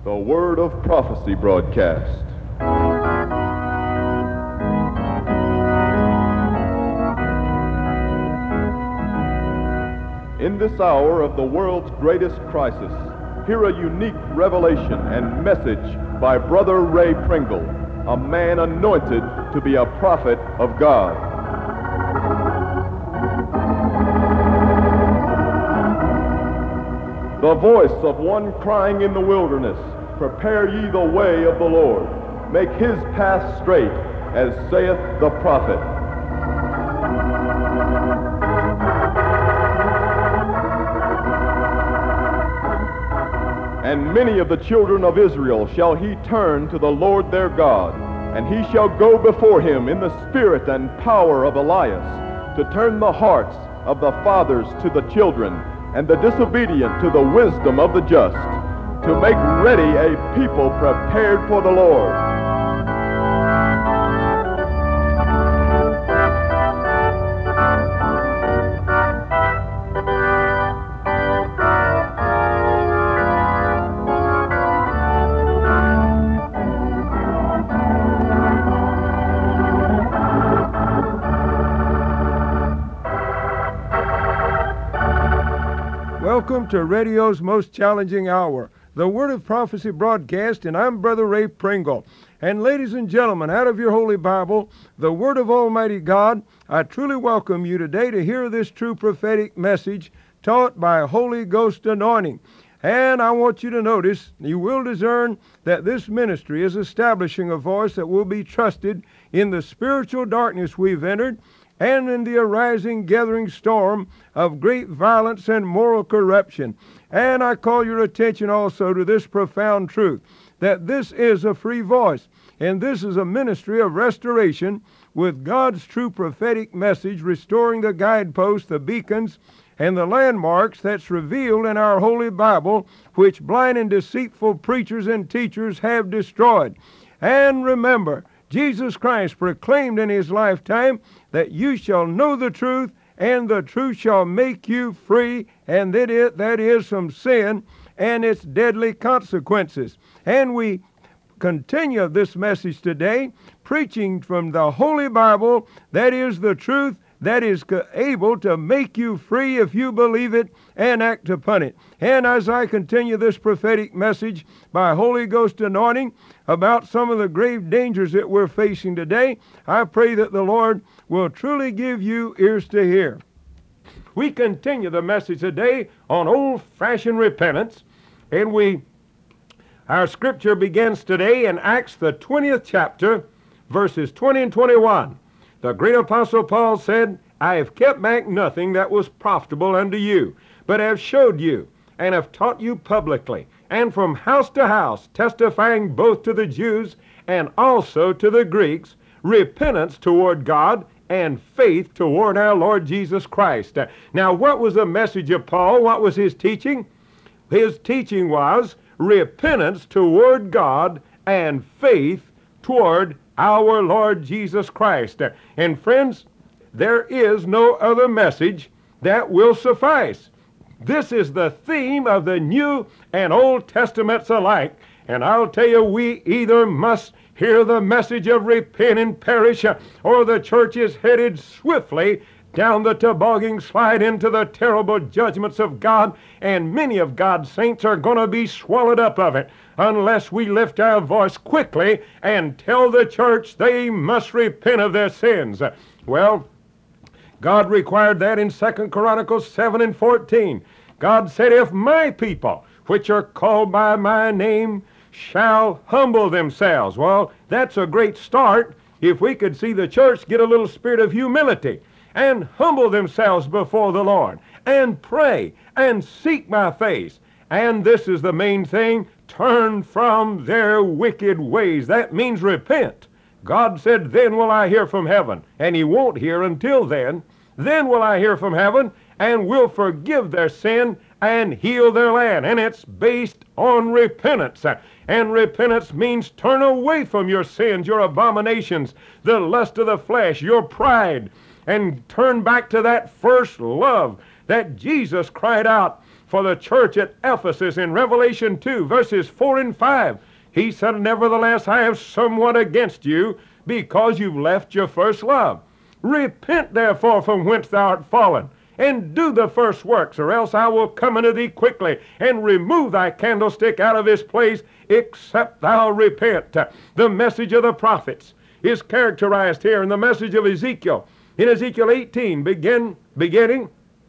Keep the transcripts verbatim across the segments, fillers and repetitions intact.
The Word of Prophecy broadcast. In this hour of the world's greatest crisis, hear a unique revelation and message by Brother Ray Pringle, a man anointed to be a prophet of God. The voice of one crying in the wilderness, prepare ye the way of the Lord, make his path straight, as saith the prophet. And many of the children of Israel shall he turn to the Lord their God, and he shall go before him in the spirit and power of Elias, to turn the hearts of the fathers to the children, and the disobedient to the wisdom of the just, to make ready a people prepared for the Lord. Welcome to radio's most challenging hour, the Word of Prophecy broadcast, and I'm Brother Ray Pringle. And ladies and gentlemen, out of your Holy Bible, the Word of Almighty God, I truly welcome you today to hear this true prophetic message taught by a Holy Ghost anointing. And I want you to notice, you will discern that this ministry is establishing a voice that will be trusted in the spiritual darkness we've entered, and in the arising gathering storm of great violence and moral corruption. And I call your attention also to this profound truth, that this is a free voice, and this is a ministry of restoration with God's true prophetic message, restoring the guideposts, the beacons, and the landmarks that's revealed in our Holy Bible, which blind and deceitful preachers and teachers have destroyed. And remember, Jesus Christ proclaimed in his lifetime that you shall know the truth, and the truth shall make you free, and that it that is from sin and its deadly consequences. And we continue this message today, preaching from the Holy Bible, that is the truth, that is able to make you free if you believe it and act upon it. And as I continue this prophetic message by Holy Ghost anointing about some of the grave dangers that we're facing today, I pray that the Lord will truly give you ears to hear. We continue the message today on old-fashioned repentance, and we our scripture begins today in Acts the twentieth chapter, verses twenty and twenty-one. The great apostle Paul said, I have kept back nothing that was profitable unto you, but have showed you, and have taught you publicly, and from house to house, testifying both to the Jews and also to the Greeks, repentance toward God and faith toward our Lord Jesus Christ. Now, what was the message of Paul? What was his teaching? His teaching was repentance toward God and faith toward our Lord Jesus Christ. And friends, there is no other message that will suffice. This is the theme of the New and Old Testaments alike. And I'll tell you, we either must hear the message of repent and perish, or the church is headed swiftly down the toboggan slide into the terrible judgments of God, and many of God's saints are going to be swallowed up of it unless we lift our voice quickly and tell the church they must repent of their sins. Well, God required that in Second Chronicles seven and fourteen. God said, if my people, which are called by my name, shall humble themselves. Well, that's a great start if we could see the church get a little spirit of humility and humble themselves before the Lord, and pray, and seek my face. And this is the main thing, turn from their wicked ways. That means repent. God said, then will I hear from heaven. And he won't hear until then. Then will I hear from heaven, and will forgive their sin, and heal their land. And it's based on repentance. And repentance means turn away from your sins, your abominations, the lust of the flesh, your pride, and turn back to that first love that Jesus cried out for the church at Ephesus in Revelation two, verses four and five. He said, nevertheless, I have somewhat against you, because you've left your first love. Repent therefore from whence thou art fallen, and do the first works, or else I will come unto thee quickly, and remove thy candlestick out of his place, except thou repent. The message of the prophets is characterized here in the message of Ezekiel. In Ezekiel eighteen, begin, beginning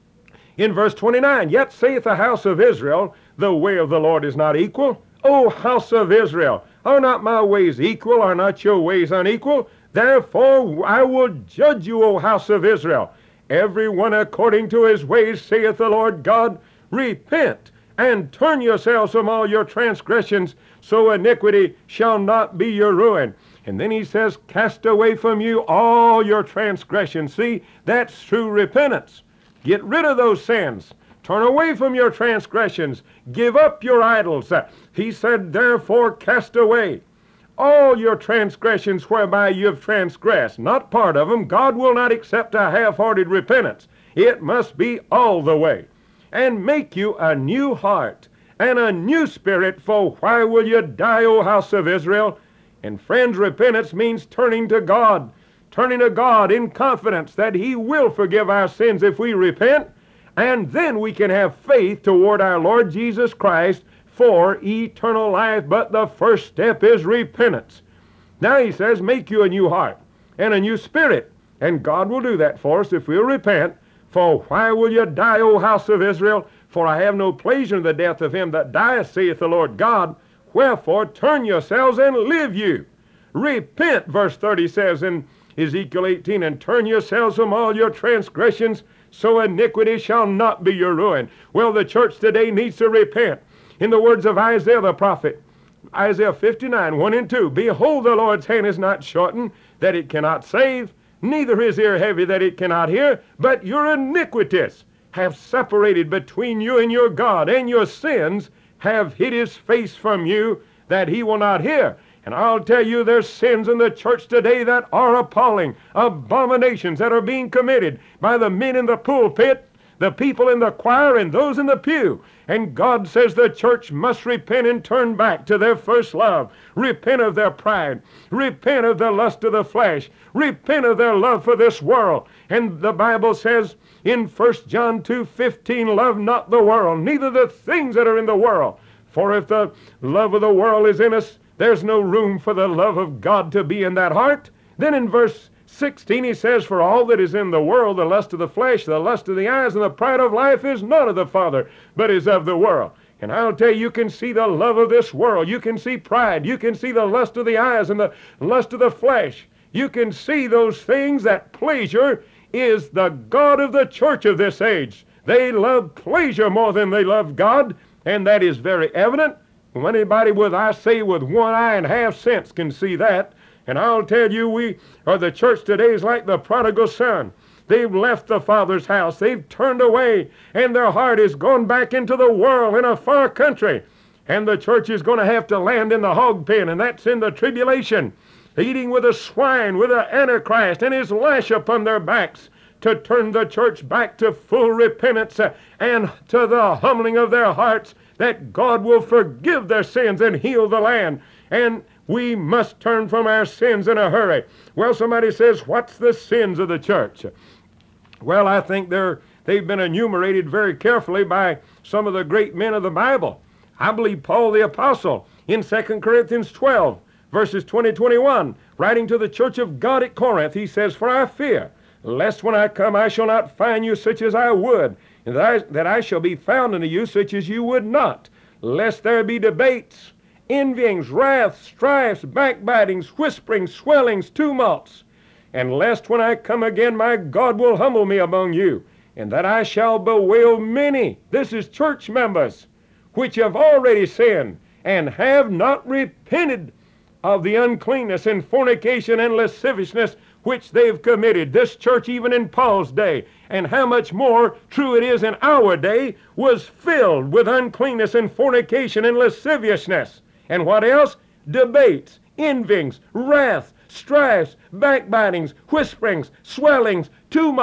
in verse twenty-nine, yet saith the house of Israel, the way of the Lord is not equal. O house of Israel, are not my ways equal? Are not your ways unequal? Therefore I will judge you, O house of Israel, every one according to his ways, saith the Lord God. Repent and turn yourselves from all your transgressions, so iniquity shall not be your ruin. And then he says, cast away from you all your transgressions. See, that's true repentance. Get rid of those sins. Turn away from your transgressions. Give up your idols. He said, therefore cast away all your transgressions whereby you have transgressed. Not part of them. God will not accept a half-hearted repentance. It must be all the way. And make you a new heart and a new spirit, for why will you die, O house of Israel? And friends, repentance means turning to God. Turning to God in confidence that He will forgive our sins if we repent. And then we can have faith toward our Lord Jesus Christ for eternal life. But the first step is repentance. Now he says, make you a new heart and a new spirit. And God will do that for us if we'll repent. For why will you die, O house of Israel? For I have no pleasure in the death of him that dieth, saith the Lord God. Wherefore turn yourselves and live you. Repent, verse thirty says in Ezekiel eighteen, and turn yourselves from all your transgressions, so iniquity shall not be your ruin. Well, the church today needs to repent. In the words of Isaiah the prophet, Isaiah fifty-nine, one and two, behold, the Lord's hand is not shortened, that it cannot save, neither his ear heavy, that it cannot hear, but your iniquities have separated between you and your God, and your sins have hid his face from you, that he will not hear. And I'll tell you, there's sins in the church today that are appalling, abominations that are being committed by the men in the pulpit, the people in the choir, and those in the pew. And God says the church must repent and turn back to their first love. Repent of their pride. Repent of the lust of the flesh. Repent of their love for this world. And the Bible says in First John two fifteen, love not the world, neither the things that are in the world. For if the love of the world is in us, there's no room for the love of God to be in that heart. Then in verse sixteen he says, for all that is in the world, the lust of the flesh, the lust of the eyes, and the pride of life is not of the Father, but is of the world. And I'll tell you, you can see the love of this world. You can see pride. You can see the lust of the eyes and the lust of the flesh. You can see those things. That pleasure is the God of the church of this age. They love pleasure more than they love God, and that is very evident. Well, anybody with, I say, with one eye and half sense can see that. And I'll tell you, we, or the church today is like the prodigal son. They've left the Father's house. They've turned away, and their heart is gone back into the world in a far country. And the church is going to have to land in the hog pen, and that's in the tribulation, eating with the swine, with the Antichrist, and his lash upon their backs, to turn the church back to full repentance uh, and to the humbling of their hearts, that God will forgive their sins and heal the land. And we must turn from our sins in a hurry. Well, somebody says, what's the sins of the church? Well, I think they're, they've been enumerated very carefully by some of the great men of the Bible. I believe Paul the Apostle in Second Corinthians twelve, verses twenty to twenty-one, writing to the church of God at Corinth, he says, for I fear, lest when I come I shall not find you such as I would, and that I, that I shall be found unto you such as you would not, lest there be debates, envyings, wraths, strifes, backbitings, whisperings, swellings, tumults, and lest when I come again my God will humble me among you, and that I shall bewail many, this is church members, which have already sinned, and have not repented of the uncleanness and fornication and lasciviousness which they've committed. This church, even in Paul's day, and how much more true it is in our day, was filled with uncleanness and fornication and lasciviousness. And what else? Debates, envyings, wrath, strifes, backbitings, whisperings, swellings, tumults,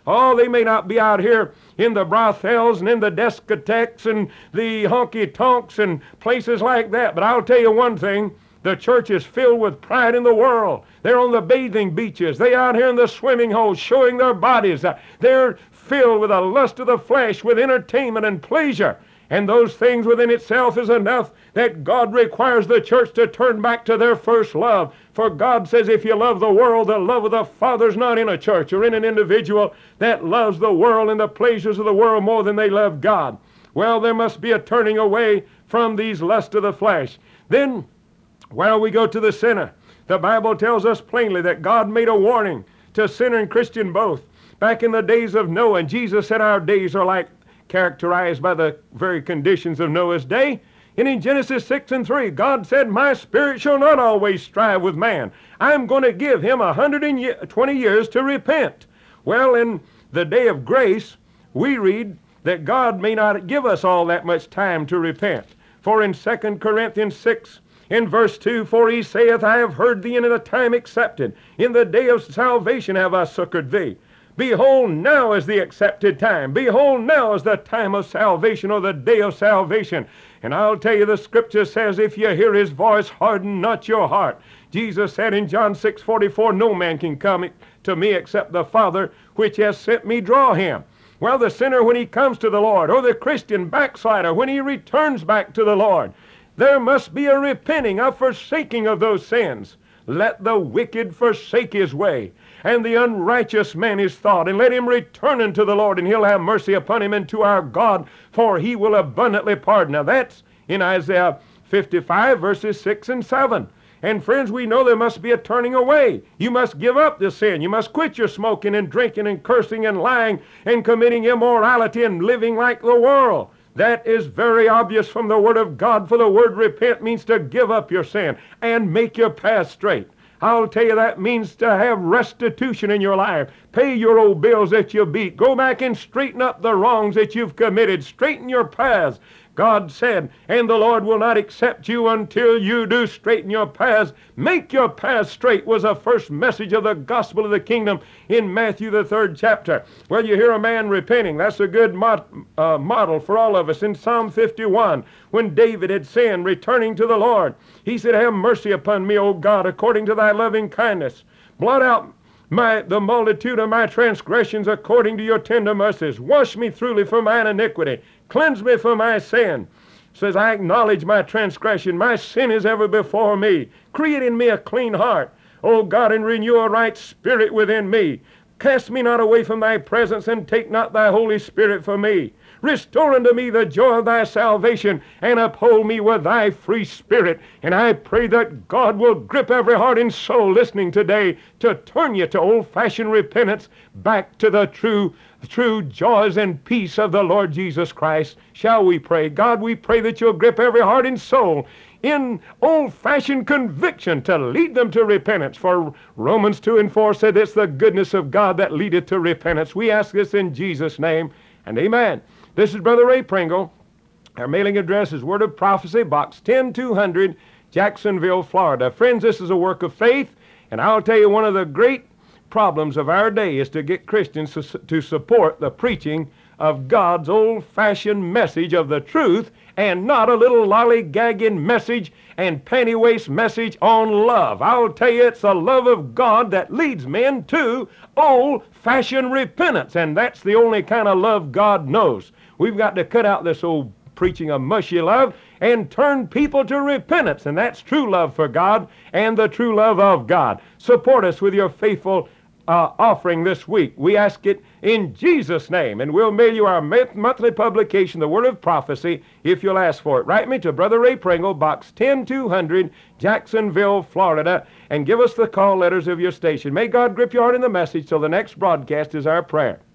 Oh, they may not be out here in the brothels and in the discotheques and the honky-tonks and places like that, but I'll tell you one thing. The church is filled with pride in the world. They're on the bathing beaches. They're out here in the swimming holes showing their bodies. They're filled with the lust of the flesh, with entertainment and pleasure. And those things within itself is enough that God requires the church to turn back to their first love. For God says, if you love the world, the love of the Father's not in a church or in an individual that loves the world and the pleasures of the world more than they love God. Well, there must be a turning away from these lusts of the flesh. Then, while we go to the sinner, the Bible tells us plainly that God made a warning to sinner and Christian both. Back in the days of Noah, and Jesus said our days are like characterized by the very conditions of Noah's day. And in Genesis six and three, God said, my spirit shall not always strive with man. I'm going to give him one hundred twenty years to repent. Well, in the day of grace, we read that God may not give us all that much time to repent. For in Second Corinthians six, in verse two, for he saith, I have heard thee in the time accepted. In the day of salvation have I succored thee. Behold, now is the accepted time. Behold, now is the time of salvation, or the day of salvation. And I'll tell you, the scripture says, if you hear his voice, harden not your heart. Jesus said in John six forty-four, no man can come to me except the Father which has sent me draw him. Well, the sinner, when he comes to the Lord, or the Christian backslider, when he returns back to the Lord, there must be a repenting, a forsaking of those sins. Let the wicked forsake his way, and the unrighteous man his thought, and let him return unto the Lord, and he'll have mercy upon him and to our God, for he will abundantly pardon. Now that's in Isaiah fifty-five, verses six and seven. And friends, we know there must be a turning away. You must give up the sin. You must quit your smoking and drinking and cursing and lying and committing immorality and living like the world. That is very obvious from the Word of God, for the word repent means to give up your sin and make your path straight. I'll tell you, that means to have restitution in your life. Pay your old bills that you beat. Go back and straighten up the wrongs that you've committed. Straighten your paths. God said, and the Lord will not accept you until you do straighten your paths. Make your paths straight was the first message of the gospel of the kingdom in Matthew, the third chapter. Well, you hear a man repenting. That's a good mod, uh, model for all of us. In Psalm fifty-one, when David had sinned, returning to the Lord, he said, have mercy upon me, O God, according to thy loving kindness. Blot out My, the multitude of my transgressions according to your tender mercies. Wash me thoroughly from mine iniquity. Cleanse me from my sin. Says, I acknowledge my transgression. My sin is ever before me. Create in me a clean heart, O God, and renew a right spirit within me. Cast me not away from thy presence, and take not thy Holy Spirit from me. Restore unto me the joy of thy salvation, and uphold me with thy free spirit. And I pray that God will grip every heart and soul listening today to turn you to old-fashioned repentance, back to the true, true joys and peace of the Lord Jesus Christ. Shall we pray? God, we pray that you'll grip every heart and soul in old-fashioned conviction to lead them to repentance. For Romans two and four said it's the goodness of God that leadeth to repentance. We ask this in Jesus' name, and amen. This is Brother Ray Pringle. Our mailing address is Word of Prophecy, Box ten two hundred, Jacksonville, Florida. Friends, this is a work of faith, and I'll tell you, one of the great problems of our day is to get Christians to, to support the preaching of God's old-fashioned message of the truth, and not a little lollygagging message and panty-waist message on love. I'll tell you, it's the love of God that leads men to old-fashioned repentance, and that's the only kind of love God knows. We've got to cut out this old preaching of mushy love and turn people to repentance, and that's true love for God and the true love of God. Support us with your faithful Uh, offering this week. We ask it in Jesus' name, and we'll mail you our monthly publication, The Word of Prophecy, if you'll ask for it. Write me to Brother Ray Pringle, Box ten two hundred, Jacksonville, Florida, and give us the call letters of your station. May God grip your heart in the message till the next broadcast is our prayer.